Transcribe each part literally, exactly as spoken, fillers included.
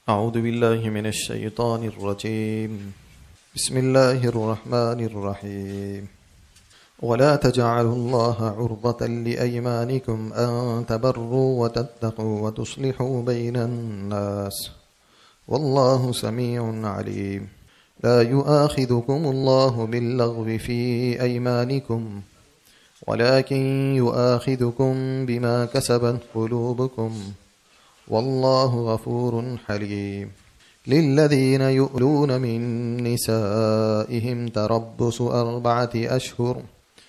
اعوذ باللہ من الشیطان الرجیم بسم اللہ الرحمن الرحیم ولا تجعلوا الله عرضة لأيمانكم أن تبروا وتتقوا وتصلحوا بين الناس والله سميع عليم لا يؤاخذكم الله باللغو في أيمانكم ولكن يؤاخذكم بما كسبت قلوبكم والله غفور حليم للذين يؤلون من نسائهم تربص أربعة أشهر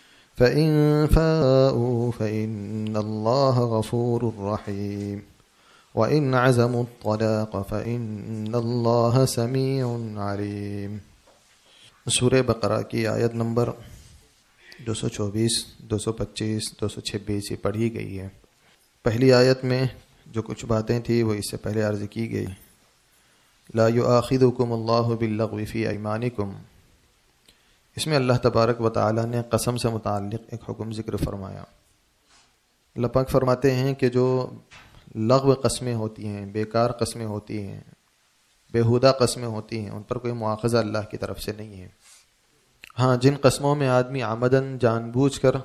فإن فاءوا فإن الله غفور رحيم وإن عزموا الطلاق فإن الله سميع عليم۔ سورہ بقرہ کی آیت نمبر دو سو چوبیس، دو سو پچیس، دو سو چھبیس یہ پڑھی گئی ہے۔ پہلی آیت میں جو کچھ باتیں تھیں وہ اس سے پہلے عرض کی گئی۔ لا یؤاخذکم اللہ باللغو فی ایمانکم، اس میں اللہ تبارک و تعالی نے قسم سے متعلق ایک حکم ذکر فرمایا۔ اللہ پاک فرماتے ہیں کہ جو لغو قسمیں ہوتی ہیں، بیکار قسمیں ہوتی ہیں، بیہودہ قسمیں ہوتی ہیں، ان پر کوئی مواخذہ اللہ کی طرف سے نہیں ہے۔ ہاں، جن قسموں میں آدمی عمدن جان بوجھ کر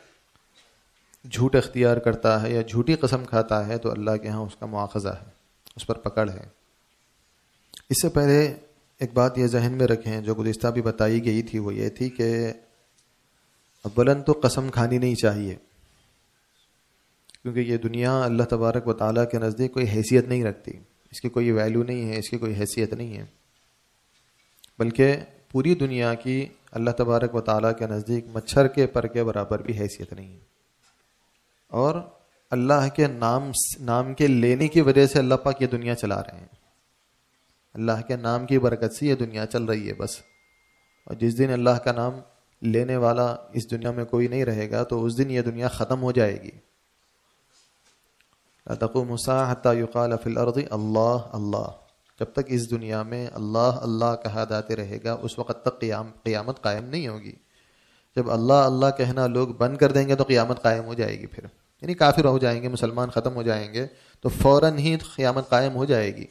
جھوٹ اختیار کرتا ہے یا جھوٹی قسم کھاتا ہے تو اللہ کے ہاں اس کا مواخذہ ہے، اس پر پکڑ ہے۔ اس سے پہلے ایک بات یہ ذہن میں رکھیں جو گزشتہ بھی بتائی گئی تھی، وہ یہ تھی کہ اولاً تو قسم کھانی نہیں چاہیے، کیونکہ یہ دنیا اللہ تبارک و تعالیٰ کے نزدیک کوئی حیثیت نہیں رکھتی، اس کی کوئی ویلیو نہیں ہے، اس کی کوئی حیثیت نہیں ہے، بلکہ پوری دنیا کی اللہ تبارک و تعالیٰ کے نزدیک مچھر کے پر کے برابر بھی حیثیت نہیں ہے۔ اور اللہ کے نام نام کے لینے کی وجہ سے اللہ پاک یہ دنیا چلا رہے ہیں، اللہ کے نام کی برکت سے یہ دنیا چل رہی ہے بس۔ اور جس دن اللہ کا نام لینے والا اس دنیا میں کوئی نہیں رہے گا تو اس دن یہ دنیا ختم ہو جائے گی۔ لا تقوم الساعة حتى يقال في الارض اللہ اللہ، جب تک اس دنیا میں اللہ اللہ کہا جاتے رہے گا اس وقت تک قیام قیامت قائم نہیں ہوگی۔ جب اللہ اللہ کہنا لوگ بند کر دیں گے تو قیامت قائم ہو جائے گی، پھر یعنی کافر ہو جائیں گے، مسلمان ختم ہو جائیں گے تو فوراً ہی قیامت قائم ہو جائے گی۔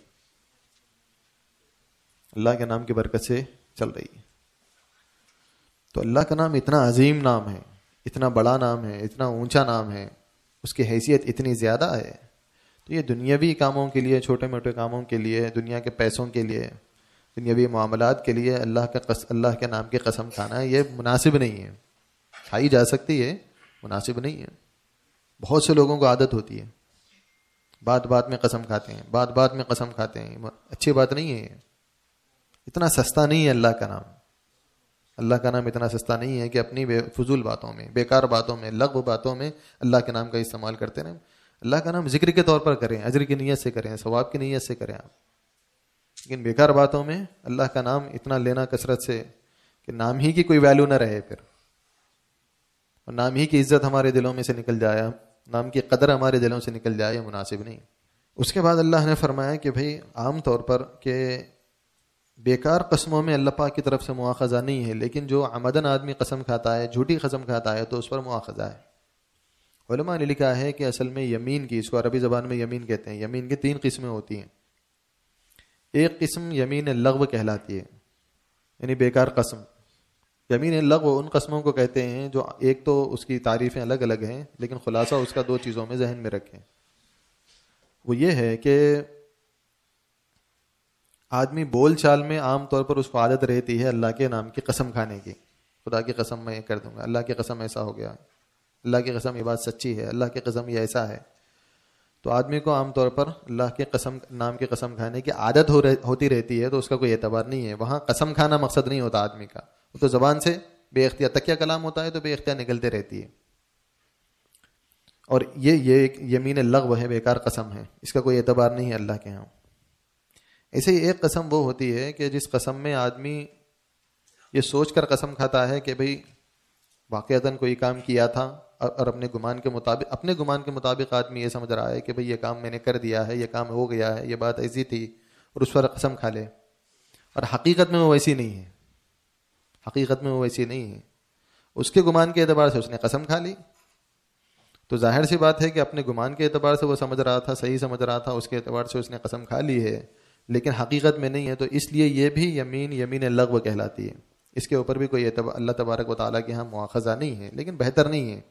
اللہ کے نام کی برکت سے چل رہی ہے۔ تو اللہ کا نام اتنا عظیم نام ہے، اتنا بڑا نام ہے، اتنا اونچا نام ہے، اس کی حیثیت اتنی زیادہ ہے، تو یہ دنیاوی کاموں کے لیے، چھوٹے موٹے کاموں کے لیے، دنیا کے پیسوں کے لیے، دنیاوی معاملات کے لیے اللہ کا قس اللہ کے نام کی قسم کھانا یہ مناسب نہیں ہے۔ کھائی جا سکتی ہے، مناسب نہیں ہے۔ بہت سے لوگوں کو عادت ہوتی ہے، بات بات میں قسم کھاتے ہیں، بات بات میں قسم کھاتے ہیں، اچھی بات نہیں ہے۔ اتنا سستا نہیں ہے اللہ کا نام، اللہ کا نام اتنا سستا نہیں ہے کہ اپنی بے فضول باتوں میں، بیکار باتوں میں، لغو باتوں میں اللہ کے نام کا استعمال کرتے رہیں۔ اللہ کا نام ذکر کے طور پر کریں، اجر کی نیت سے کریں، ثواب کی نیت سے کریں آپ، لیکن بیکار باتوں میں اللہ کا نام اتنا لینا کثرت سے کہ نام ہی کی کوئی ویلیو نہ رہے، پھر اور نام ہی کی عزت ہمارے دلوں میں سے نکل جائے، نام کی قدر ہمارے دلوں سے نکل جائے، یہ مناسب نہیں۔ اس کے بعد اللہ نے فرمایا کہ بھئی عام طور پر کہ بیکار قسموں میں اللہ پاک کی طرف سے مواخذہ نہیں ہے، لیکن جو عمدن آدمی قسم کھاتا ہے، جھوٹی قسم کھاتا ہے تو اس پر مواخذہ ہے۔ علماء نے لکھا ہے کہ اصل میں یمین کی، اس کو عربی زبان میں یمین کہتے ہیں، یمین کی تین قسمیں ہوتی ہیں۔ ایک قسم یمین لغو کہلاتی ہے، یعنی بیکار قسم۔ یمین لغو ان قسموں کو کہتے ہیں جو ایک تو اس کی تعریفیں الگ الگ ہیں، لیکن خلاصہ اس کا دو چیزوں میں ذہن میں رکھیں۔ وہ یہ ہے کہ آدمی بول چال میں عام طور پر اس کو عادت رہتی ہے اللہ کے نام کی قسم کھانے کی، خدا کی قسم میں یہ کر دوں گا، اللہ کی قسم ایسا ہو گیا، اللہ کی قسم یہ بات سچی ہے، اللہ کی قسم یہ ایسا ہے۔ تو آدمی کو عام طور پر اللہ کے قسم نام کی قسم کھانے کی عادت ہو رہ, ہوتی رہتی ہے، تو اس کا کوئی اعتبار نہیں ہے۔ وہاں قسم کھانا مقصد نہیں ہوتا آدمی کا، وہ تو زبان سے بے اختیار تکیہ کلام ہوتا ہے تو بے اختیار نکلتے رہتی ہے۔ اور یہ یہ ایک یمین لغو ہے، بیکار قسم ہے، اس کا کوئی اعتبار نہیں ہے اللہ کے ہاں۔ ایسے ہی ایک قسم وہ ہوتی ہے کہ جس قسم میں آدمی یہ سوچ کر قسم کھاتا ہے کہ بھئی واقعتاً کوئی کام کیا تھا اور اپنے گمان کے مطابق اپنے گمان کے مطابق آدمی یہ سمجھ رہا ہے کہ بھئی یہ کام میں نے کر دیا ہے، یہ کام ہو گیا ہے، یہ بات ایسی تھی، اور اس پر قسم کھا لے، اور حقیقت میں وہ ویسی نہیں ہے، حقیقت میں وہ ویسی نہیں ہے۔ اس کے گمان کے اعتبار سے اس نے قسم کھا لی، تو ظاہر سی بات ہے کہ اپنے گمان کے اعتبار سے وہ سمجھ رہا تھا، صحیح سمجھ رہا تھا، اس کے اعتبار سے اس نے قسم کھا لی ہے، لیکن حقیقت میں نہیں ہے، تو اس لیے یہ بھی یمین یمین لغو کہلاتی ہے. اس کے اوپر بھی کوئی اعتبار اللہ تبارک و تعالیٰ کے ہاں مواخذہ نہیں ہے، لیکن بہتر نہیں ہے.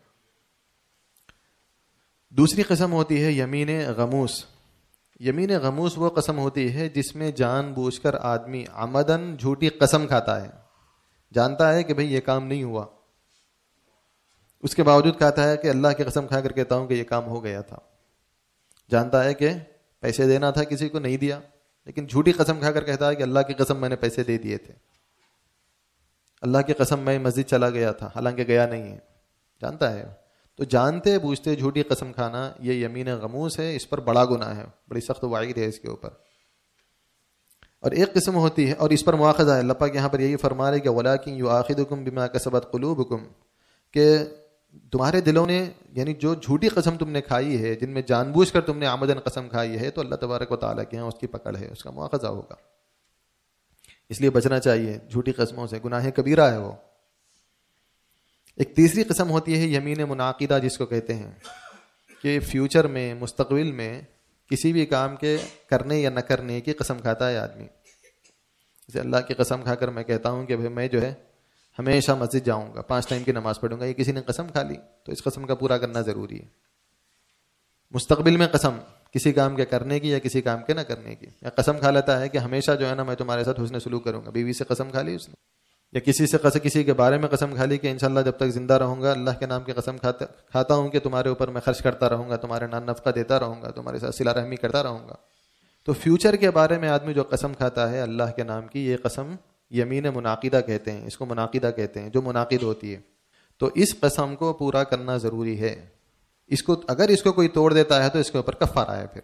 دوسری قسم ہوتی ہے یمین غموس. یمین غموس وہ قسم ہوتی ہے جس میں جان بوجھ کر آدمی عمدن جھوٹی قسم کھاتا ہے. جانتا ہے کہ بھئی یہ کام نہیں ہوا، اس کے باوجود کہتا ہے کہ اللہ کی قسم کھا کر کہتا ہوں کہ یہ کام ہو گیا تھا. جانتا ہے کہ پیسے دینا تھا، کسی کو نہیں دیا، لیکن جھوٹی قسم کھا کر کہتا ہے کہ اللہ کی قسم میں نے پیسے دے دیے تھے، اللہ کی قسم میں مسجد چلا گیا تھا، حالانکہ گیا نہیں ہے. جانتا ہے. تو جانتے بوجھتے جھوٹی قسم کھانا یہ یمین غموس ہے، اس پر بڑا گناہ ہے، بڑی سخت وعید ہے اس کے اوپر. اور ایک قسم ہوتی ہے، اور اس پر مواخذہ ہے، اللہ پاک یہاں پر یہی فرما رہے کہ وَلَٰكِن يُؤَاخِذُكُم بِمَا كَسَبَتْ قُلُوبُكُم، کہ تمہارے دلوں نے، یعنی جو جھوٹی قسم تم نے کھائی ہے، جن میں جان بوجھ کر تم نے عمدن قسم کھائی ہے، تو اللہ تبارک و تعالیٰ کے ہاں اس کی پکڑ ہے، اس کا مواخذہ ہوگا. اس لیے بچنا چاہیے جھوٹی قسموں سے، گناہ کبیرہ ہے وہ. ایک تیسری قسم ہوتی ہے یمین منعقدہ، جس کو کہتے ہیں کہ فیوچر میں، مستقبل میں کسی بھی کام کے کرنے یا نہ کرنے کی قسم کھاتا ہے آدمی. جیسے اللہ کی قسم کھا کر میں کہتا ہوں کہ میں جو ہے ہمیشہ مسجد جاؤں گا، پانچ ٹائم کی نماز پڑھوں گا. یہ کسی نے قسم کھا لی، تو اس قسم کا پورا کرنا ضروری ہے. مستقبل میں قسم کسی کام کے کرنے کی یا کسی کام کے نہ کرنے کی، یا قسم کھا لیتا ہے کہ ہمیشہ جو ہے نا میں تمہارے ساتھ حسن سلوک کروں گا. بیوی سے قسم کھا لی اس نے، یا کسی سے قسم کسی کے بارے میں قسم کھا لی کہ انشاءاللہ جب تک زندہ رہوں گا اللہ کے نام کی قسم کھاتا کھاتا ہوں کہ تمہارے اوپر میں خرچ کرتا رہوں گا، تمہارے نان نفقہ دیتا رہوں گا، تمہارے ساتھ صلہ رحمی کرتا رہوں گا. تو فیوچر کے بارے میں آدمی جو قسم کھاتا ہے اللہ کے نام کی، یہ قسم یمین منعقدہ کہتے ہیں، اس کو منعقدہ کہتے ہیں، جو منعقد ہوتی ہے. تو اس قسم کو پورا کرنا ضروری ہے. اس کو اگر اس کو کوئی توڑ دیتا ہے تو اس کے اوپر کفارہ ہے. پھر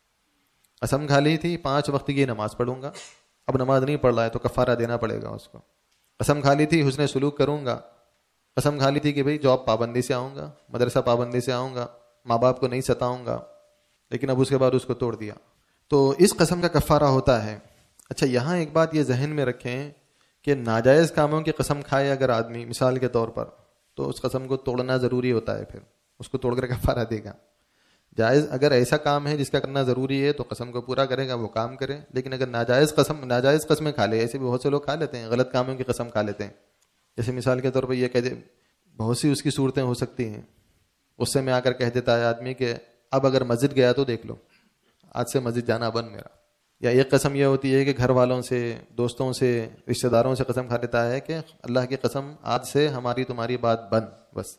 قسم کھا لی تھی پانچ وقت کی نماز پڑھوں گا، اب نماز نہیں پڑھ رہا ہے تو کفارہ دینا پڑے گا اس کو. قسم کھا لی تھی حسن سلوک کروں گا، قسم کھا لی تھی کہ بھئی جاب پابندی سے آؤں گا، مدرسہ پابندی سے آؤں گا، ماں باپ کو نہیں ستاؤں گا، لیکن اب اس کے بعد اس کو توڑ دیا، تو اس قسم کا کفارہ ہوتا ہے. اچھا، یہاں ایک بات یہ ذہن میں رکھیں کہ ناجائز کاموں کی قسم کھائے اگر آدمی مثال کے طور پر، تو اس قسم کو توڑنا ضروری ہوتا ہے، پھر اس کو توڑ کر کفارہ دے گا. جائز اگر ایسا کام ہے جس کا کرنا ضروری ہے تو قسم کو پورا کرے گا، وہ کام کرے. لیکن اگر ناجائز قسم ناجائز قسمیں کھا لے، ایسے بھی بہت سے لوگ کھا لیتے ہیں، غلط کاموں کی قسم کھا لیتے ہیں. جیسے مثال کے طور پر یہ کہہ دے، بہت سی اس کی صورتیں ہو سکتی ہیں، غصے میں آ کر کہہ دیتا ہے آدمی کہ اب اگر مسجد گیا تو دیکھ لو، آج سے مسجد جانا بند میرا. یا ایک قسم یہ ہوتی ہے کہ گھر والوں سے، دوستوں سے، رشتہ داروں سے قسم کھا لیتا ہے کہ اللہ کی قسم آج سے ہماری تمہاری بات بند، بس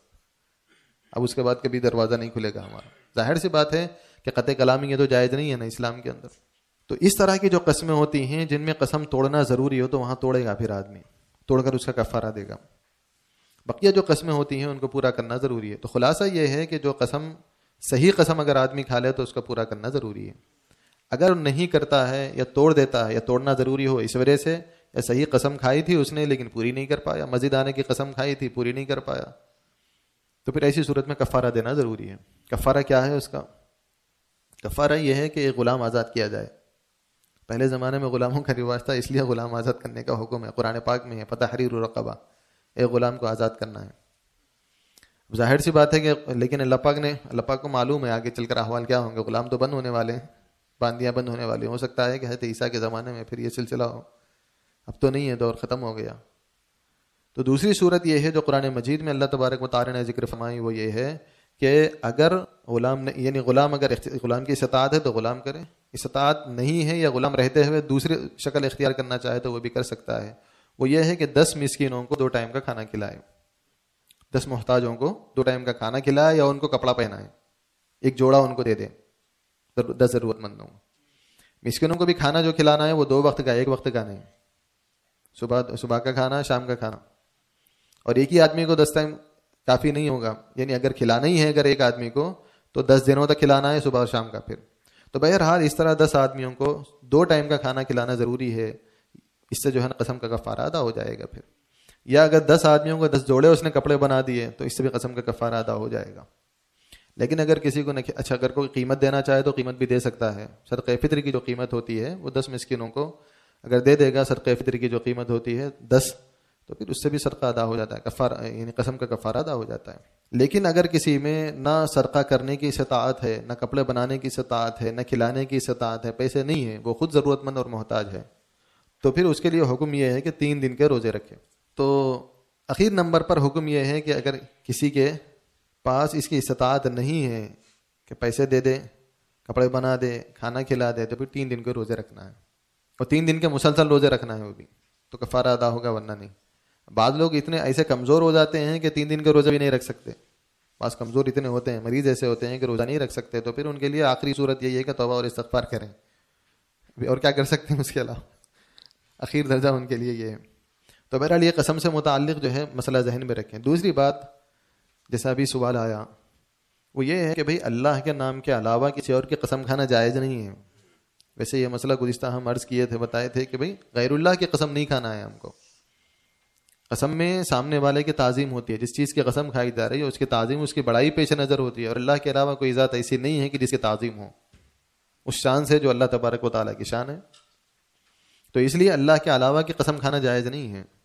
اب اس کے بعد کبھی دروازہ نہیں کھلے گا ہمارا. ظاہر سی بات ہے کہ قطع کلامی یہ تو جائز نہیں ہے نا اسلام کے اندر. تو اس طرح کی جو قسمیں ہوتی ہیں جن میں قسم توڑنا ضروری ہو تو وہاں توڑے گا، پھر آدمی توڑ کر اس کا کفارہ دے گا. بقیہ جو قسمیں ہوتی ہیں ان کو پورا کرنا ضروری ہے. تو خلاصہ یہ ہے کہ جو قسم صحیح قسم اگر آدمی کھا لے تو اس کا پورا کرنا ضروری ہے. اگر نہیں کرتا ہے یا توڑ دیتا ہے یا توڑنا ضروری ہو اس وجہ سے، یا صحیح قسم کھائی تھی اس نے لیکن پوری نہیں کر پایا، مسجد آنے کی قسم کھائی تھی پوری نہیں کر پایا، تو پھر ایسی صورت میں کفارہ دینا ضروری ہے. کفارہ کیا ہے اس کا؟ کفارہ یہ ہے کہ ایک غلام آزاد کیا جائے. پہلے زمانے میں غلاموں کا رواج تھا، اس لیے غلام آزاد کرنے کا حکم ہے، قرآن پاک میں ہے فتحریر رقبہ، ایک غلام کو آزاد کرنا ہے. ظاہر سی بات ہے کہ لیکن اللہ پاک نے اللہ پاک کو معلوم ہے آگے چل کر احوال کیا ہوں گے، غلام تو بند ہونے والے ہیں، باندیاں بند ہونے والی. ہو سکتا ہے کہ حضرت عیسیٰ کے زمانے میں پھر یہ سلسلہ ہو، اب تو نہیں ہے، دور ختم ہو گیا. تو دوسری صورت یہ ہے جو قرآن مجید میں اللہ تبارک و تعالی نے ذکر فرمائی، وہ یہ ہے کہ اگر غلام یعنی غلام اگر غلام کی استطاعت ہے تو غلام کرے، استطاعت نہیں ہے یا غلام رہتے ہوئے دوسری شکل اختیار کرنا چاہے تو وہ بھی کر سکتا ہے. وہ یہ ہے کہ دس مسکینوں کو دو ٹائم کا کھانا کھلائے، دس محتاجوں کو دو ٹائم کا کھانا کھلائے یا ان کو کپڑا پہنائے، ایک جوڑا ان کو دے دے دس ضرورت مندوں. مسکینوں کو بھی کھانا جو کھلانا ہے وہ دو وقت کا، ایک وقت کا نہیں. صبح صبح کا کھانا، شام کا کھانا. اور ایک ہی آدمی کو دس ٹائم کافی نہیں ہوگا، یعنی اگر کھلانا ہی ہے اگر ایک آدمی کو تو دس دنوں تک کھلانا ہے، صبح اور شام کا. پھر تو بہرحال اس طرح دس آدمیوں کو دو ٹائم کا کھانا کھلانا ضروری ہے. اس سے جو ہے نا قسم کا کفارہ ادا ہو جائے گا. پھر یا اگر دس آدمیوں کو دس جوڑے اس نے کپڑے بنا دیے تو اس سے بھی قسم کا کفارہ ادا ہو جائے گا. لیکن اگر کسی کو اچھا اگر کوئی قیمت دینا چاہے تو قیمت بھی دے سکتا ہے. صدقہ فطر کی جو قیمت ہوتی ہے وہ دس مسکینوں کو اگر دے دے گا، صدقہ فطر کی جو قیمت ہوتی ہے دس تو پھر اس سے بھی صدقہ ادا ہو جاتا ہے، کفارہ یعنی قسم کا کفارہ ادا ہو جاتا ہے۔ لیکن اگر کسی میں نہ صدقہ کرنے کی استطاعت ہے، نہ کپڑے بنانے کی استطاعت ہے، نہ کھلانے کی استطاعت ہے، پیسے نہیں ہیں، وہ خود ضرورت مند اور محتاج ہے، تو پھر اس کے لیے حکم یہ ہے کہ تین دن کے روزے رکھے۔ تو اخیر نمبر پر حکم یہ ہے کہ اگر کسی کے پاس اس کی استطاعت نہیں ہے کہ پیسے دے دے، کپڑے بنا دے، کھانا کھلا دے، تو پھر تین دن کے روزے رکھنا ہے، اور تین دن کے مسلسل روزے رکھنا ہے، وہ بھی تو کفارہ ادا ہوگا، ورنہ نہیں۔ بعض لوگ اتنے ایسے کمزور ہو جاتے ہیں کہ تین دن کے روزے بھی نہیں رکھ سکتے، بعض کمزور اتنے ہوتے ہیں، مریض ایسے ہوتے ہیں کہ روزہ نہیں رکھ سکتے، تو پھر ان کے لیے آخری صورت یہی ہے کہ توبہ اور استغفار کریں، اور کیا کر سکتے ہیں اس کے علاوہ، اخیر درجہ ان کے لیے یہ ہے۔ تو بہرحال یہ قسم سے متعلق جو ہے مسئلہ ذہن میں رکھیں۔ دوسری بات جیسا ابھی سوال آیا وہ یہ ہے کہ بھئی اللہ کے نام کے علاوہ کسی اور کی قسم کھانا جائز نہیں ہے۔ ویسے یہ مسئلہ گزشتہ ہم عرض کیے تھے، بتائے تھے کہ بھئی غیر اللہ کی قسم نہیں کھانا ہے ہم کو۔ قسم میں سامنے والے کی تعظیم ہوتی ہے، جس چیز کی قسم کھائی جا رہی ہے اس کی تعظیم، اس کی بڑائی پیش نظر ہوتی ہے، اور اللہ کے علاوہ کوئی ذات ایسی نہیں ہے کہ جس کی تعظیم ہو اس شان سے جو اللہ تبارک و تعالیٰ کی شان ہے۔ تو اس لیے اللہ کے علاوہ کی قسم کھانا جائز نہیں ہے۔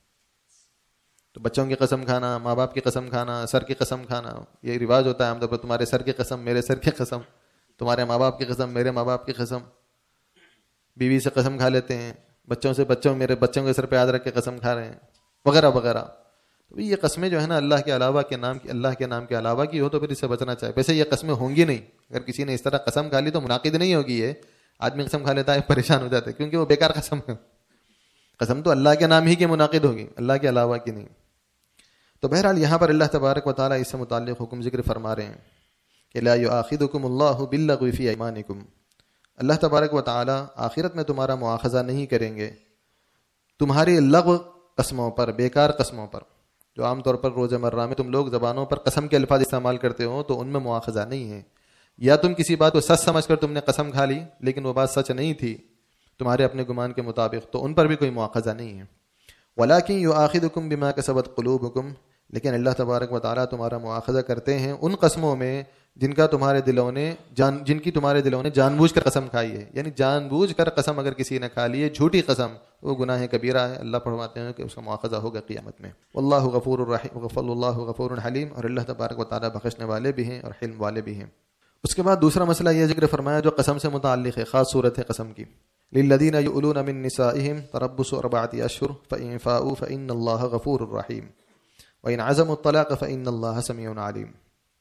تو بچوں کی قسم کھانا، ماں باپ کی قسم کھانا، سر کی قسم کھانا، یہ رواج ہوتا ہے عام طور پر، تمہارے سر کی قسم، میرے سر کی قسم، تمہارے ماں باپ کی قسم، میرے ماں باپ کی قسم، بیوی سے قسم کھا لیتے ہیں، بچوں سے بچوں میرے بچوں کے سر پہ ہاتھ رکھ کے قسم کھا رہے ہیں، وغیرہ وغیرہ۔ تو یہ قسمیں جو ہے نا اللہ کے علاوہ کے نام کی اللہ کے نام کے علاوہ کی ہو تو پھر اس سے بچنا چاہیے۔ ویسے یہ قسمیں ہوں گی نہیں، اگر کسی نے اس طرح قسم کھا لی تو منعقد نہیں ہوگی، یہ آدمی قسم کھا لیتا ہے پریشان ہو جاتا ہے، کیونکہ وہ بیکار قسم ہے۔ قسم تو اللہ کے نام ہی کی منعقد ہوگی، اللہ کے علاوہ کی نہیں۔ تو بہرحال یہاں پر اللہ تبارک و تعالیٰ اس سے متعلق حکم ذکر فرما رہے ہیں کہ لا یؤاخذکم اللہ باللغو فی ایمانکم، اللہ تبارک و تعالیٰ آخرت میں تمہارا مواخذہ نہیں کریں گے تمہاری لغو قسموں پر، بیکار قسموں پر، جو عام طور پر روز مرہ میں تم لوگ زبانوں پر قسم کے الفاظ استعمال کرتے ہو، تو ان میں مواخذہ نہیں ہے۔ یا تم کسی بات کو سچ سمجھ کر تم نے قسم کھا لی لیکن وہ بات سچ نہیں تھی تمہارے اپنے گمان کے مطابق، تو ان پر بھی کوئی مواخذہ نہیں ہے۔ وَلَٰكِن يُؤَاخِذُكُم بِمَا كَسَبَتْ قُلُوبُكُم، لیکن اللہ تبارک و تعالیٰ تمہارا مواخذہ کرتے ہیں ان قسموں میں جن کا تمہارے دلوں نے جان جن کی تمہارے دلوں نے جان بوجھ کر قسم کھائی ہے، یعنی جان بوجھ کر قسم اگر کسی نے کھا لی ہے جھوٹی قسم، وہ گناہ کبیرہ ہے، اللہ فرماتے ہیں کہ اس کا مواخذہ ہوگا قیامت میں۔ واللہ غفور الرحیم، غفر اللہ غفور حلیم، اور اللہ تبارک و تعالیٰ بخشنے والے بھی ہیں اور حلم والے بھی ہیں۔ اس کے بعد دوسرا مسئلہ یہ ذکر فرمایا جو قسم سے متعلق ہے، خاص صورت ہے قسم کی۔ للذین یؤلون من نسائہم تربص اربعۃ اشہر فإن فاؤوا فإن اللہ غفور رحیم وإن عزموا الطلاق فإن اللہ سمیع علیم۔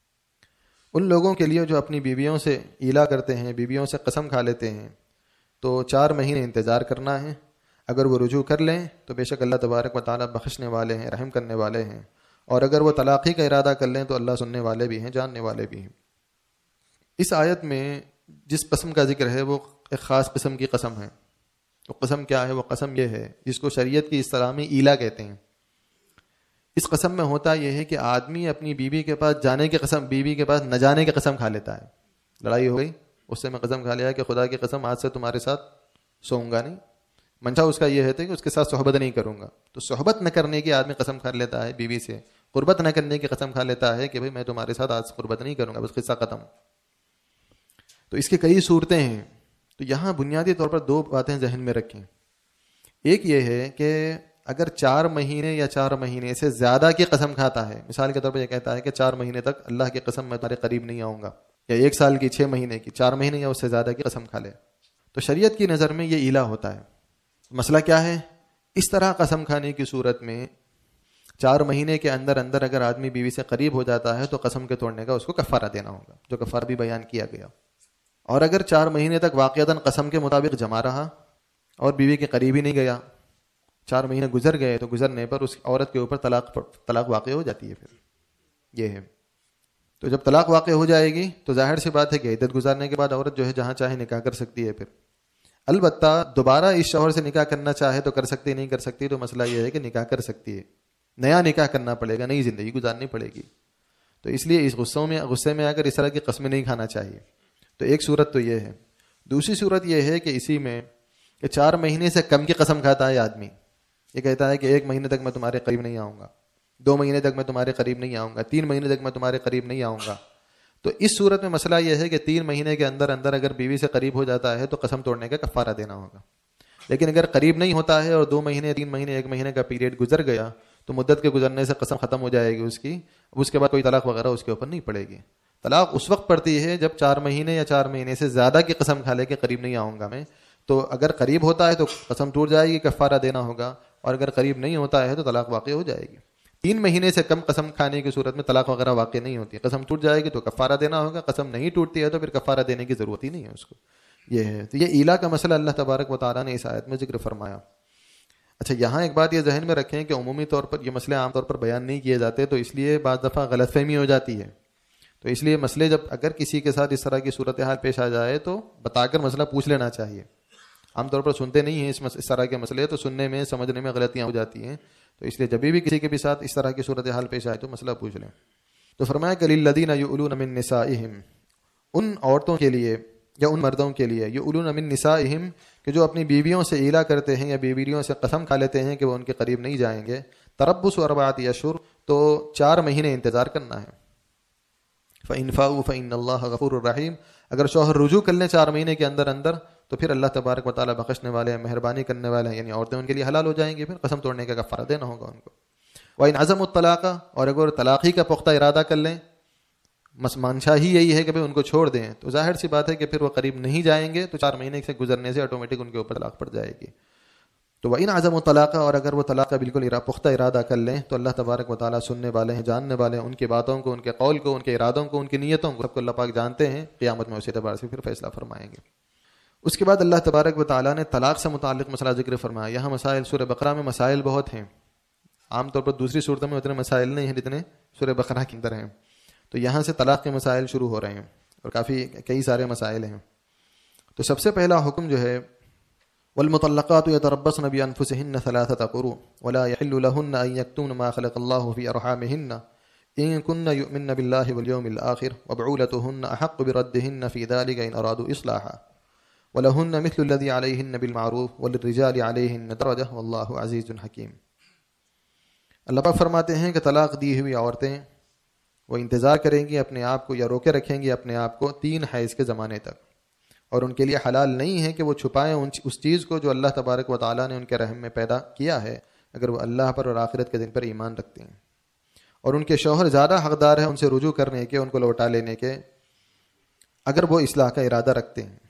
ان لوگوں کے لیے جو اپنی بیویوں سے ایلا کرتے ہیں، بیویوں سے قسم کھا لیتے ہیں، تو چار مہینے انتظار کرنا ہے، اگر وہ رجوع کر لیں تو بے شک اللہ تبارک و تعالیٰ بخشنے والے ہیں، رحم کرنے والے ہیں، اور اگر وہ طلاقی کا ارادہ کر لیں تو اللہ سننے والے بھی ہیں، جاننے والے بھی ہیں۔ اس آیت میں جس قسم کا ذکر ہے وہ ایک خاص قسم کی قسم ہے۔ وہ قسم کیا ہے؟ وہ قسم یہ ہے جس کو شریعت کی اصطلاح میں ایلا کہتے ہیں۔ اس قسم میں ہوتا یہ ہے کہ آدمی اپنی بیوی کے پاس جانے کی قسم، بیوی کے پاس نہ جانے کی قسم کھا لیتا ہے۔ لڑائی ہو گئی، اس سے میں قسم کھا لیا کہ خدا کی قسم آج سے تمہارے ساتھ سوؤں گا نہیں، منشا اس کا یہ ہے کہ اس کے ساتھ صحبت نہیں کروں گا، تو صحبت نہ کرنے کی آدمی قسم کھا لیتا ہے بیوی سے، قربت نہ کرنے کی قسم کھا لیتا ہے کہ بھئی میں تمہارے ساتھ آج قربت نہیں کروں گا، بس قصہ ختم۔ تو اس کی کئی صورتیں ہیں، تو یہاں بنیادی طور پر دو باتیں ذہن میں رکھیں۔ ایک یہ ہے کہ اگر چار مہینے یا چار مہینے سے زیادہ کی قسم کھاتا ہے، مثال کے طور پر یہ کہتا ہے کہ چار مہینے تک اللہ کی قسم میں تمہارے قریب نہیں آؤں گا، یا ایک سال کی، چھ مہینے کی، چار مہینے یا اس سے زیادہ کی قسم کھا لے، تو شریعت کی نظر میں یہ ایلا ہوتا ہے۔ مسئلہ کیا ہے؟ اس طرح قسم کھانے کی صورت میں چار مہینے کے اندر اندر اگر آدمی بیوی سے قریب ہو جاتا ہے تو قسم کے توڑنے کا اس کو کفارہ دینا ہوگا، جو کفارہ بھی بیان کیا گیا۔ اور اگر چار مہینے تک واقعتاً قسم کے مطابق جمع رہا اور بیوی کے قریب ہی نہیں گیا، چار مہینے گزر گئے، تو گزرنے پر اس عورت کے اوپر طلاق طلاق واقع ہو جاتی ہے۔ پھر یہ ہے، تو جب طلاق واقع ہو جائے گی تو ظاہر سی بات ہے کہ عدت گزارنے کے بعد عورت جو ہے جہاں چاہے نکاح کر سکتی ہے۔ پھر البتہ دوبارہ اس شوہر سے نکاح کرنا چاہے تو کر سکتی، نہیں کر سکتی، تو مسئلہ یہ ہے کہ نکاح کر سکتی ہے، نیا نکاح کرنا پڑے گا، نئی زندگی گزارنی پڑے گی۔ تو اس لیے اس غصوں میں غصے میں آ کر اس طرح کی قسمیں نہیں کھانا چاہیے۔ تو ایک صورت تو یہ ہے۔ دوسری صورت یہ ہے کہ اسی میں کہ چار مہینے سے کم کی قسم کھاتا ہے آدمی، یہ کہتا ہے کہ ایک مہینے تک میں تمہارے قریب نہیں آؤں گا، دو مہینے تک میں تمہارے قریب نہیں آؤں گا، تین مہینے تک میں تمہارے قریب نہیں آؤں گا۔ تو اس صورت میں مسئلہ یہ ہے کہ تین مہینے کے اندر اندر اگر بیوی سے قریب ہو جاتا ہے تو قسم توڑنے کا کفارہ دینا ہوگا۔ لیکن اگر قریب نہیں ہوتا ہے اور دو مہینے، تین مہینے، ایک مہینے کا پیریڈ گزر گیا تو مدت کے گزرنے سے قسم ختم ہو جائے گی اس کی، اب اس کے بعد کوئی طلاق وغیرہ اس کے اوپر نہیں پڑے گی. طلاق اس وقت پڑتی ہے جب چار مہینے یا چار مہینے سے زیادہ کی قسم کھا لے کہ قریب نہیں آؤں گا میں. تو اگر قریب ہوتا ہے تو قسم ٹوٹ جائے گی، کفارہ دینا ہوگا، اور اگر قریب نہیں ہوتا ہے تو طلاق واقع ہو جائے گی. تین مہینے سے کم قسم کھانے کی صورت میں طلاق وغیرہ واقع نہیں ہوتی. قسم ٹوٹ جائے گی تو کفارہ دینا ہوگا، قسم نہیں ٹوٹتی ہے تو پھر کفارہ دینے کی ضرورت ہی نہیں ہے اس کو. یہ ہے تو یہ ایلا کا مسئلہ اللہ تبارک و تعالیٰ نے اس آیت میں ذکر فرمایا. اچھا یہاں ایک بات یہ ذہن میں رکھیں کہ عمومی طور پر یہ مسئلے عام طور پر بیان نہیں کیے جاتے، تو اس لیے بعض دفعہ غلط فہمی ہو جاتی ہے. تو اس لیے مسئلے جب اگر کسی کے ساتھ اس طرح کی صورتحال پیش آ جائے تو بتا کر مسئلہ پوچھ لینا چاہیے. عام طور پر سنتے نہیں ہیں اس طرح کے مسئلے، تو سننے میں سمجھنے میں غلطیاں ہو جاتی ہیں. تو اس لیے جب بھی کسی کے بھی ساتھ اس طرح کی صورتحال پیش آئے تو مسئلہ پوچھ لیں. تو فرمایا کہ للذین یؤلون من نسائہم، ان عورتوں کے لیے یا ان مردوں کے لیے، یؤلون من نسائہم کہ جو اپنی بیویوں سے ایلا کرتے ہیں یا بیویوں سے قسم کھا لیتے ہیں کہ وہ ان کے قریب نہیں جائیں گے. تربص اربعۃ اشہر، تو چار مہینے انتظار کرنا ہے. فإن فاؤوا فإن اللہ غفور الرحیم، اگر شوہر رجوع کر لیں چار مہینے کے اندر اندر تو پھر اللہ تبارک و تعالیٰ بخشنے والے ہیں، مہربانی کرنے والے ہیں، یعنی عورتیں ان کے لیے حلال ہو جائیں گی، پھر قسم توڑنے کا کفارہ دینا ہوگا ان کو. وإن عزموا الطلاق، اور اگر طلاقی کا پختہ ارادہ کر لیں، منشا ہی یہی ہے کہ بھئی ان کو چھوڑ دیں، تو ظاہر سی بات ہے کہ پھر وہ قریب نہیں جائیں گے، تو چار مہینے سے گزرنے سے آٹومیٹک ان کے اوپر طلاق پڑ جائے گی. تو وإن عزموا الطلاق، اور اگر وہ طلاق کا بالکل پختہ ارادہ کر لیں تو اللہ تبارک و تعالیٰ سننے والے ہیں، جاننے والے ہیں، ان کی باتوں کو، ان کے قول کو، ان کے ارادوں کو، ان کی نیتوں کو سب کو اللہ پاک جانتے ہیں. قیامت میں اسی اعتبار سے پھر فیصلہ فرمائیں گے. اس کے بعد اللہ تبارک و تعالیٰ نے طلاق سے متعلق مسئلہ ذکر فرمایا. یہاں مسائل سورہ بقرہ میں مسائل بہت ہیں، عام طور پر دوسری صورتوں میں اتنے مسائل نہیں ہیں جتنے سورہ بقرہ کے اندر ہیں. تو یہاں سے طلاق کے مسائل شروع ہو رہے ہیں اور کافی کئی سارے مسائل ہیں. تو سب سے پہلا حکم جو ہے والمطلقات يتربصن بأنفسهن ثلاثة قروء ولا يحل لهن أن يكتمن ما خلق الله في أرحامهن إن كن يؤمن بالله واليوم الآخر وبعولتهن أحق بردهن في ذلك إن أرادوا إصلاحا ولهن مثل الذي عليهن بالمعروف وللرجال عليهن درجة والله عزيز حكيم. اللہ پاک فرماتے ہیں کہ طلاق دی ہوئی عورتیں وہ انتظار کریں گی اپنے آپ کو یا روکے رکھیں گی اپنے آپ کو تین حیض کے زمانے تک، اور ان کے لیے حلال نہیں ہے کہ وہ چھپائیں اس چیز کو جو اللہ تبارک و تعالیٰ نے ان کے رحم میں پیدا کیا ہے، اگر وہ اللہ پر اور آخرت کے دن پر ایمان رکھتے ہیں. اور ان کے شوہر زیادہ حقدار ہیں ان سے رجوع کرنے کے، ان کو لوٹا لینے کے، اگر وہ اصلاح کا ارادہ رکھتے ہیں.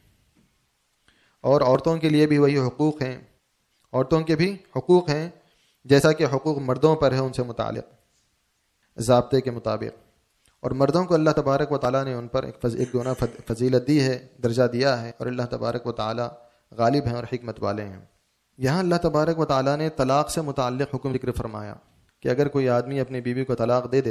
اور عورتوں کے لیے بھی وہی حقوق ہیں، عورتوں کے بھی حقوق ہیں جیسا کہ حقوق مردوں پر ہے ان سے متعلق ضابطے کے مطابق. اور مردوں کو اللہ تبارک و تعالیٰ نے ان پر ایک ایک گنا فضیلت دی ہے، درجہ دیا ہے، اور اللہ تبارک و تعالیٰ غالب ہیں اور حکمت والے ہیں. یہاں اللہ تبارک و تعالیٰ نے طلاق سے متعلق حکم ذکر فرمایا کہ اگر کوئی آدمی اپنی بیوی کو طلاق دے دے،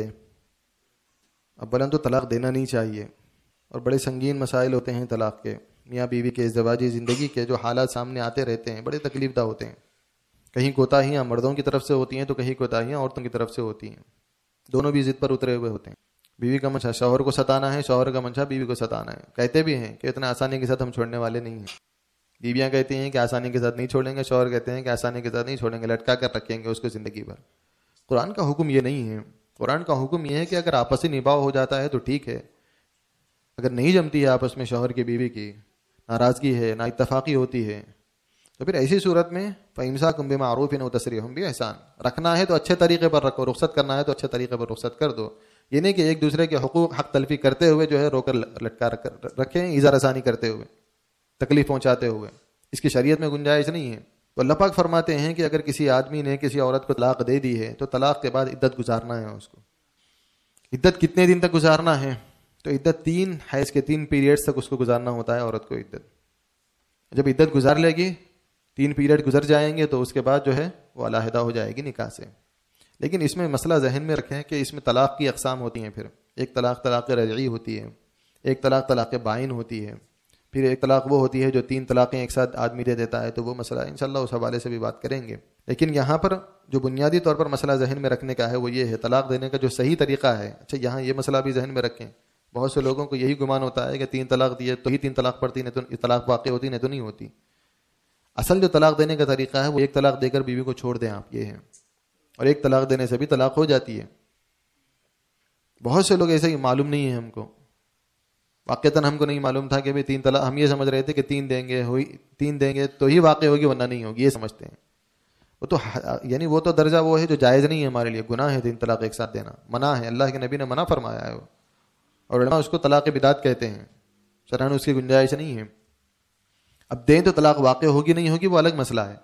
اب بلند تو طلاق دینا نہیں چاہیے، اور بڑے سنگین مسائل ہوتے ہیں طلاق کے، میاں بیوی کے ازدواجی زندگی کے جو حالات سامنے آتے رہتے ہیں بڑے تکلیف دہ ہوتے ہیں. کہیں کوتاہیاں مردوں کی طرف سے ہوتی ہیں تو کہیں کوتاہیاں عورتوں کی طرف سے ہوتی ہیں، دونوں بھی ضد پر اترے ہوئے ہوتے ہیں. بیوی کا منشا شوہر کو ستانا ہے، شوہر کا منشا بیوی کو ستانا ہے. کہتے بھی ہیں کہ اتنا آسانی کے ساتھ ہم چھوڑنے والے نہیں ہیں. بیویاں کہتی ہیں کہ آسانی کے ساتھ نہیں چھوڑیں گے، شوہر کہتے ہیں کہ آسانی کے ساتھ نہیں چھوڑیں گے، لٹکا کر رکھیں گے اس کو زندگی بھر. قرآن کا حکم یہ نہیں ہے. قرآن کا حکم یہ ہے کہ اگر آپسی نبھاؤ ہو جاتا ہے تو ٹھیک ہے، اگر نہیں جمتی ہے آپس میں شوہر کی بیوی کی، ناراضگی ہے، نا اتفاقی ہوتی ہے، تو پھر ایسی صورت میں فَإِمْسَاكُمْ بِمَعْرُوفٍ أَوْ تَسْرِيحٌ بِإِحْسَانٍ، رکھنا ہے تو اچھے طریقے پر رکھو، رخصت کرنا ہے تو اچھے طریقے پر رخصت کر دو. یہ نہیں کہ ایک دوسرے کے حقوق حق تلفی کرتے ہوئے جو ہے رو کر لٹکا رکھیں، ایذا رسانی کرتے ہوئے، تکلیف پہنچاتے ہوئے. اس کی شریعت میں گنجائش نہیں ہے. تو اللہ پاک فرماتے ہیں کہ اگر کسی آدمی نے کسی عورت کو طلاق دے دی ہے تو طلاق کے بعد عدت گزارنا ہے اس کو. عدت کتنے دن تک گزارنا ہے؟ تو عدت تین حیض کے تین پیریڈز تک اس کو گزارنا ہوتا ہے عورت کو عدت. جب عدت گزار لے گی، تین پیریڈ گزر جائیں گے تو اس کے بعد جو ہے وہ علیحدہ ہو جائے گی نکاح سے. لیکن اس میں مسئلہ ذہن میں رکھیں کہ اس میں طلاق کی اقسام ہوتی ہیں. پھر ایک طلاق طلاق رجعی ہوتی ہے، ایک طلاق طلاق بائن ہوتی ہے، پھر ایک طلاق وہ ہوتی ہے جو تین طلاقیں ایک ساتھ آدمی دے دیتا ہے. تو وہ مسئلہ انشاءاللہ اس حوالے سے بھی بات کریں گے. لیکن یہاں پر جو بنیادی طور پر مسئلہ ذہن میں رکھنے کا ہے وہ یہ ہے طلاق دینے کا جو صحیح طریقہ ہے. اچھا یہاں یہ مسئلہ بھی ذہن میں رکھیں. بہت سے لوگوں کو یہی گمان ہوتا ہے کہ تین طلاق دیے تو ہی تین طلاق پڑتی، نہیں تو طلاق واقع ہوتی، نہیں تو نہیں ہوتی. اصل جو طلاق دینے کا طریقہ ہے وہ ایک طلاق دے کر بیوی کو چھوڑ دیں آپ، یہ ہے. اور ایک طلاق دینے سے بھی طلاق ہو جاتی ہے. بہت سے لوگ ایسے ہی معلوم نہیں ہے ہم کو، واقعتاً ہم کو نہیں معلوم تھا کہ بھی تین طلاق، ہم یہ سمجھ رہے تھے کہ تین دیں گے ہوئی تین دیں گے تو ہی واقع ہوگی ورنہ نہیں ہوگی، یہ سمجھتے ہیں. وہ تو یعنی وہ تو درجہ وہ ہے جو جائز نہیں ہے ہمارے لیے، گناہ ہے تین طلاق ایک ساتھ دینا، منع ہے، اللہ کے نبی نے منع فرمایا ہے، اور علماء اس کو طلاق بدعت کہتے ہیں، شرعاً اس کی گنجائش نہیں ہے۔ اب دیں تو طلاق واقع ہوگی نہیں ہوگی وہ الگ مسئلہ ہے۔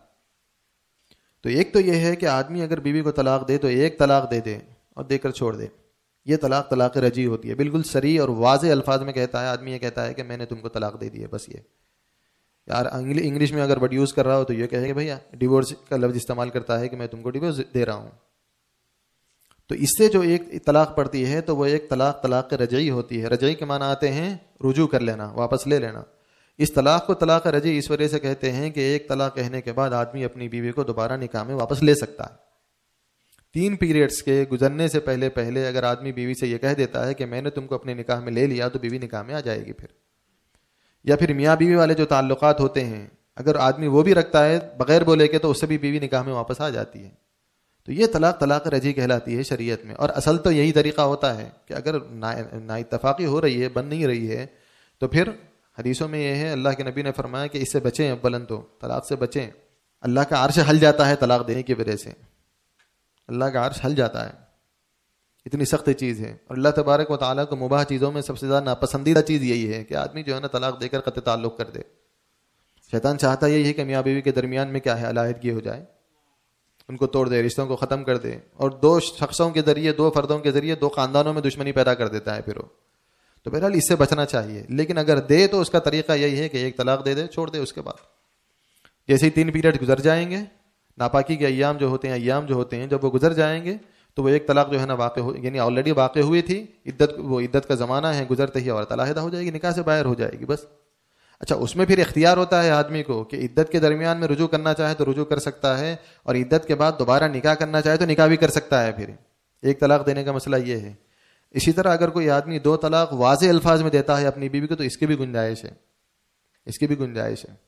تو ایک تو یہ ہے کہ آدمی اگر بیوی کو طلاق دے تو ایک طلاق دے دے اور دے کر چھوڑ دے، یہ طلاق طلاق رجعی ہوتی ہے، بالکل صریح اور واضح الفاظ میں کہتا ہے آدمی، یہ کہتا ہے کہ میں نے تم کو طلاق دے دی ہے، بس یہ یار انگلش میں اگر ورڈ یوز کر رہا ہو تو یہ کہے کہ بھیا ڈیورس کا لفظ استعمال کرتا ہے کہ میں تم کو ڈیورس دے رہا ہوں۔ تو اس سے جو ایک طلاق پڑتی ہے تو وہ ایک طلاق طلاق رجعی ہوتی ہے۔ رجعی کے معنی آتے ہیں رجوع کر لینا، واپس لے لینا۔ اس طلاق کو طلاق رجعی اس وجہ سے کہتے ہیں کہ ایک طلاق کہنے کے بعد آدمی اپنی بیوی کو دوبارہ نکاح میں واپس لے سکتا ہے۔ تین پیریڈز کے گزرنے سے پہلے پہلے اگر آدمی بیوی سے یہ کہہ دیتا ہے کہ میں نے تم کو اپنے نکاح میں لے لیا تو بیوی نکاح میں آ جائے گی۔ پھر یا پھر میاں بیوی والے جو تعلقات ہوتے ہیں اگر آدمی وہ بھی رکھتا ہے بغیر بولے کے تو اس سے بھی بیوی نکاح میں واپس آ جاتی ہے۔ تو یہ طلاق طلاق رجعی کہلاتی ہے شریعت میں، اور اصل تو یہی طریقہ ہوتا ہے کہ اگر نا اتفاقی ہو رہی ہے، بن نہیں رہی ہے، تو پھر حدیثوں میں یہ ہے اللہ کے نبی نے فرمایا کہ اس سے بچیں، اولن تو طلاق سے بچیں۔ اللہ کا عرش ہل جاتا ہے طلاق دینے کی وجہ سے، اللہ کا عرش ہل جاتا ہے، اتنی سخت چیز ہے۔ اور اللہ تبارک و تعالیٰ کو مباح چیزوں میں سب سے زیادہ ناپسندیدہ چیز یہی ہے کہ آدمی جو ہے نا طلاق دے کر قطع تعلق کر دے۔ شیطان چاہتا یہی ہے کہ میاں بیوی کے درمیان میں کیا ہے علیحدگی ہو جائے، ان کو توڑ دے، رشتوں کو ختم کر دے، اور دو شخصوں کے ذریعے، دو فردوں کے ذریعے دو خاندانوں میں دشمنی پیدا کر دیتا ہے پھر وہ۔ تو بہرحال اس سے بچنا چاہیے، لیکن اگر دے تو اس کا طریقہ یہی ہے کہ ایک طلاق دے دے، چھوڑ دے۔ اس کے بعد جیسے ہی تین پیریڈ گزر جائیں گے، ناپاکی کے ایام جو ہوتے ہیں ایام جو ہوتے ہیں جب وہ گزر جائیں گے تو وہ ایک طلاق جو ہے نا واقع ہو، یعنی آلریڈی واقع ہوئی تھی، عدت وہ عدت کا زمانہ ہے، گزرتے ہی عورت علیحدہ ہو جائے گی، نکاح سے باہر ہو جائے گی بس۔ اچھا اس میں پھر اختیار ہوتا ہے آدمی کو کہ عدت کے درمیان میں رجوع کرنا چاہے تو رجوع کر سکتا ہے، اور عدت کے بعد دوبارہ نکاح کرنا چاہے تو نکاح بھی کر سکتا ہے۔ پھر ایک طلاق دینے کا مسئلہ یہ ہے۔ اسی طرح اگر کوئی آدمی دو طلاق واضح الفاظ میں دیتا ہے اپنی بیوی کو تو اس کی بھی گنجائش ہے، اس کی بھی گنجائش ہے۔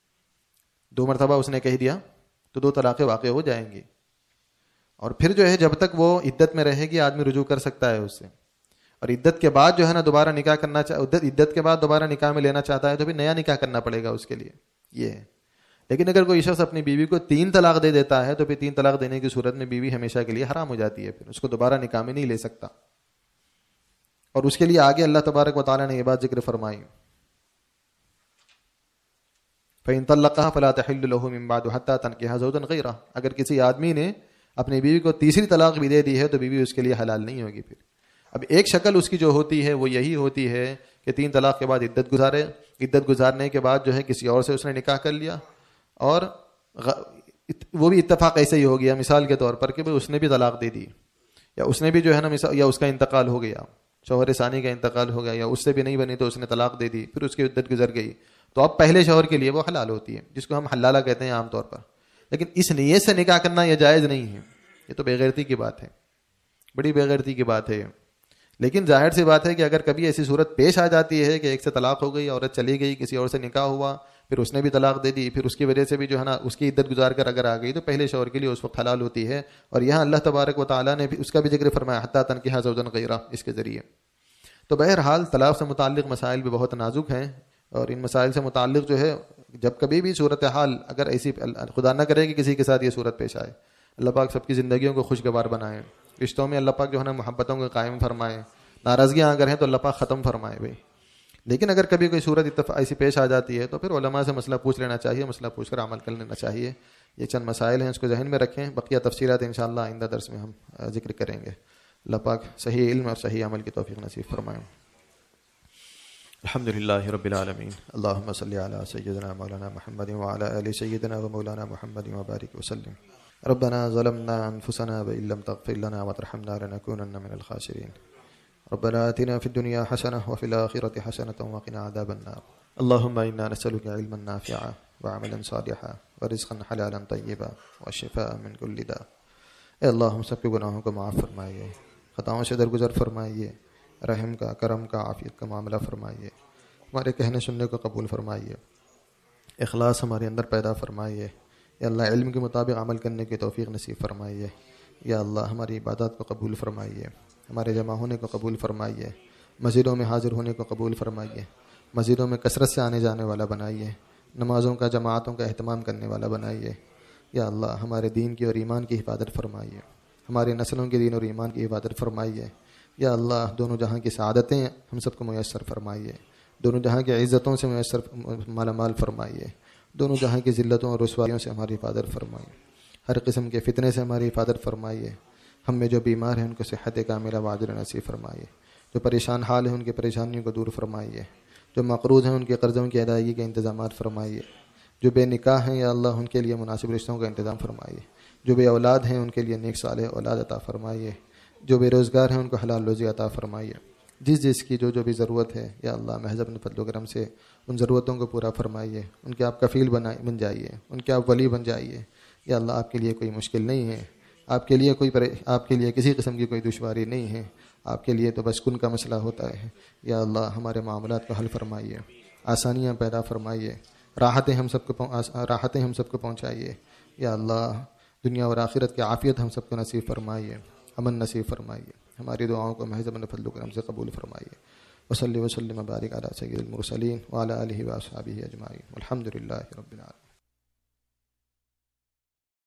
دو مرتبہ اس نے کہہ دیا تو دو طلاقیں واقع ہو جائیں گی، اور پھر جو ہے جب تک وہ عدت میں رہے گی آدمی رجوع کر سکتا ہے اس سے، اور عدت کے بعد جو ہے نا دوبارہ نکاح کرنا چاہ عدت کے بعد دوبارہ نکاح میں لینا چاہتا ہے تو پھر نیا نکاح کرنا پڑے گا اس کے لیے، یہ ہے۔ لیکن اگر کوئی شخص اپنی بیوی کو تین طلاق دے دیتا ہے تو پھر تین طلاق دینے کی صورت میں بیوی ہمیشہ کے لیے حرام ہو جاتی ہے، پھر اس کو دوبارہ نکاح میں نہیں لے سکتا۔ اور اس کے لیے آگے اللہ تبارک و تعالیٰ نے یہ بات ذکر فرمائی، فَإِن طَلَّقَهَا فَلَا تَحِلُّ لَهُ مِن بَعْدُ حَتَّى تَنكِحَ زَوْجًا غَيْرَهُ۔ اگر کسی آدمی نے اپنی بیوی کو تیسری طلاق بھی دے دی ہے تو بیوی اس کے لیے حلال نہیں ہوگی۔ پھر اب ایک شکل اس کی جو ہوتی ہے وہ یہی ہوتی ہے کہ تین طلاق کے بعد عدت گزارے، عدت گزارنے کے بعد جو ہے کسی اور سے اس نے نکاح کر لیا، اور وہ بھی اتفاق ایسے ہی ہو گیا مثال کے طور پر کہ اس نے بھی طلاق دے دی، یا اس نے بھی جو ہے نا یا اس کا انتقال ہو گیا، شوہر ثانی کا انتقال ہو گیا، یا اس سے بھی نہیں بنی تو اس نے طلاق دے دی، پھر اس کی عدت گزر گئی، تو اب پہلے شوہر کے لیے وہ حلال ہوتی ہے، جس کو ہم حلالہ کہتے ہیں عام طور پر۔ لیکن اس نیت سے نکاح کرنا یہ جائز نہیں ہے، یہ تو بے غیرتی کی بات ہے، بڑی بے غیرتی کی بات ہے۔ لیکن ظاہر سی بات ہے کہ اگر کبھی ایسی صورت پیش آ جاتی ہے کہ ایک سے طلاق ہو گئی، عورت چلی گئی، کسی اور سے نکاح ہوا، پھر اس نے بھی طلاق دے دی، پھر اس کی وجہ سے بھی جو ہے نا اس کی عدت گزار کر اگر آ گئی تو پہلے شوہر کے لیے اس وقت حلال ہوتی ہے۔ اور یہاں اللہ تبارک و تعالیٰ نے بھی اس کا بھی ذکر فرمایا حتیٰ تنکحا زوجا غیرہ، اس کے ذریعے۔ تو بہرحال طلاق سے متعلق مسائل بھی بہت نازک ہیں، اور ان مسائل سے متعلق جو ہے جب کبھی بھی صورتحال اگر ایسی خدا نہ کرے کہ کسی کے ساتھ یہ صورت پیش آئے، اللہ پاک سب کی زندگیوں کو خوشگوار بنائے، رشتوں میں اللہ پاک جو ہے نا محبتوں کو قائم فرمائے، ناراضگیاں اگر ہیں تو اللہ پاک ختم فرمائے بھائی۔ لیکن اگر کبھی کوئی صورت اتفاق ایسی پیش آ جاتی ہے تو پھر علماء سے مسئلہ پوچھ لینا چاہیے، مسئلہ پوچھ کر عمل کر لینا چاہیے۔ یہ چند مسائل ہیں، اس کو ذہن میں رکھیں، بقیہ تفصیلات انشاءاللہ آئندہ درس میں ہم ذکر کریں گے۔ اللہ پاک صحیح علم اور صحیح عمل کی توفیق نصیب فرمائیں۔ الحمد للہ رب العالمین، اللہم صلی علی سیدنا مولانا محمد وعلی آل سیدنا و مولانا محمد وبارک وسلم۔ ربنا ظلمنا انفسنا وان لم تغفر لنا وترحمنا لنكونن من الخاسرین۔ ربنا آتنا في الدنيا حسنة وفي الآخرة حسنة وقنا عذاب النار۔ اللهم إنا نسألك علما نافعا وعملا صالحا ورزقا حلالا طيبا وشفاء من كل داء۔ اے اللہ ہم سب کے گناہوں کو معاف فرمائیے، خطاؤں سے درگزر فرمائیے، رحم کا، کرم کا، عافیت کا معاملہ فرمائیے، ہمارے کہنے سننے کو قبول فرمائیے، اخلاص ہمارے اندر پیدا فرمائیے، یا اللہ علم کے مطابق عمل کرنے کی توفیق نصیب فرمائیے، یا اللہ ہماری عبادات کو قبول فرمائیے، ہمارے جمع ہونے کو قبول فرمائیے، مسجدوں میں حاضر ہونے کو قبول فرمائیے، مسجدوں میں کثرت سے آنے جانے والا بنائیے، نمازوں کا، جماعتوں کا اہتمام کرنے والا بنائیے، یا اللہ ہمارے دین کی اور ایمان کی حفاظت فرمائیے، ہمارے نسلوں کے دین اور ایمان کی حفاظت فرمائیے۔ یا اللہ دونوں جہاں کی سعادتیں ہم سب کو میسر فرمائیے، دونوں جہاں کی عزتوں سے میسر مالا مال فرمائیے، دونوں جہاں کی ذلتوں اور رسوائیوں سے ہماری حفاظت فرمائیے، ہر قسم کے فتنے سے ہماری حفاظت فرمائیے۔ ہم میں جو بیمار ہیں ان کو صحت کاملہ واجر نصیب فرمائیے، جو پریشان حال ہیں ان کی پریشانیوں کو دور فرمائیے، جو مقروض ہیں ان کے قرضوں کی ادائیگی کے انتظامات فرمائیے، جو بے نکاح ہیں یا اللہ ان کے لیے مناسب رشتوں کا انتظام فرمائیے، جو بے اولاد ہیں ان کے لیے نیک صالح اولاد عطا فرمائیے، جو بے روزگار ہیں ان کو حلال روزی عطا فرمائیے۔ جس جس کی جو جو بھی ضرورت ہے یا اللہ محض اپنے فضل و کرم سے ان ضرورتوں کو پورا فرمائیے، ان کے آپ کفیل بنائے بن جائیے، ان کے آپ ولی بن جائیے۔ یا اللہ آپ کے لیے کوئی مشکل نہیں ہے، آپ کے لیے کوئی آپ کے لیے کسی قسم کی کوئی دشواری نہیں ہے، آپ کے لیے تو بس کن کا مسئلہ ہوتا ہے۔ یا اللہ ہمارے معاملات کو حل فرمائیے، آسانیاں پیدا فرمائیے، راحتیں ہم سب کو راحتیں ہم سب کو پہنچائیے۔ یا اللہ دنیا اور آخرت کی عافیت ہم سب کو نصیب فرمائیے، امن نصیب فرمائیے، ہماری دعاؤں کو محض اپنے فضل و کرم سے قبول فرمائیے۔ وصلی وسلم وبارک علی سید المرسلین وعلی آلہ واصحابہ اجمعین والحمد للہ رب العالمین۔